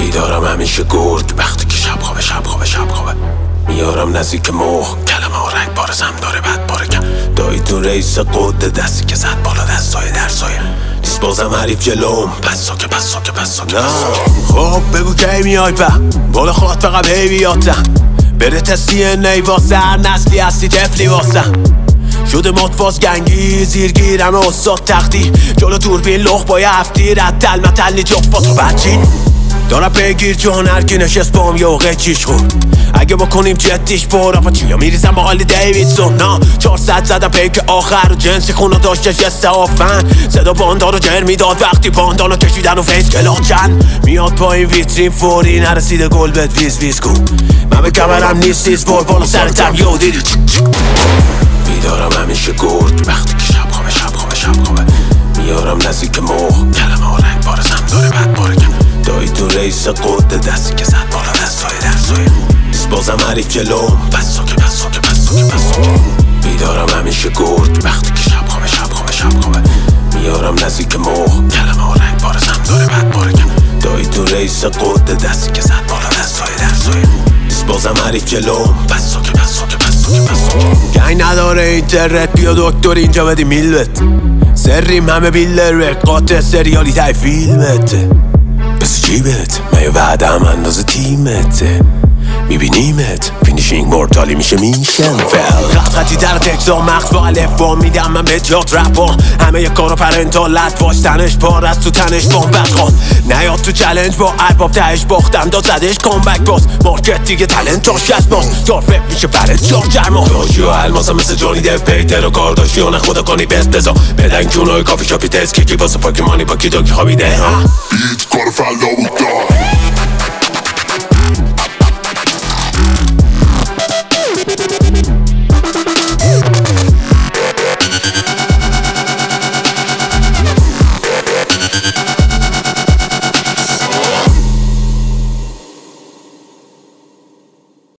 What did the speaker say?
بیدارم همیشه گرگ وقتی که شب خوابه میارم نزدیک مخ کلمه ها رنگ بارزم داره بد بارکم داییتون رئیس قده دستی که زد بالا دستای در سایه نیست بازم حریف جلوم پس ساکه خب بگو کی میای بالا خواهد فقط بیاتم بره تستی نیواسه هر نسلی هستی تفلی واسم شده مطفاز گنگی زیرگیرم استاد تختی جلو دوربین لخ با یه هفتی رد متلی جفت و بچین دارم بگیر جان هرکی نشست بام یه اوقه چیش خود اگه بکنیم جدیش برا پا چیا میریزم با حالی دیویدسون نا 400 زدم پیک آخر و جنسی خونو داشته جسته آفن صدا باندارو جر میداد وقتی باندانو کشیدن و فیس کلاچن میاد با این ویترین فوری نرسیده گل بد ویز کن من به کمرم نیستیز بار بالا سرتم یو دیدی بیدارم همیشه گرگ وقتی که شب خوابه میارم نزدیک مخ کلمه ها رنگ بارزم داره بد بارکم داییتون رئیس قده دستی که زد بالا دستای در سایه نیست بازم حریف جلوم پس ساکه بیدارم همیشه گرگ وقتی که شب خوابه میارم نزدیک مخ کلمه ها رنگ بارزم داره بد بارکم داییتون رئیس قده دستی که زد بالا دستای در سایه نیست بازم حریف جلوم پس ساکه گنگ نداره اینترنت بیا دکتر اینجا بدی میلت سریم همه بیلر قاطع سریالی تای فیلمته بس جیبت من یه وعده هم اندازه تیمته میبینیمت فینیشینگ مورتالی میشم خطی در تکزا مغز با علف با میدم من به جات رپا همه یه کارو پرنتالت باش تنش پار از تو تنش بامبت خواست نیاد تو چلنج با ارباب تهش باختم داد زدش کامبک باز مارکت دیگه تلنت تاش از باز دار فکر میشه برد شاه جرما داشی و الماسا مثل جانی دف پیتر و کار داشتی و نخودا کنی بست بزا بدن کونای کافی شاپی تست کیکی واسه پاکی مانی با کی داکی خوابیده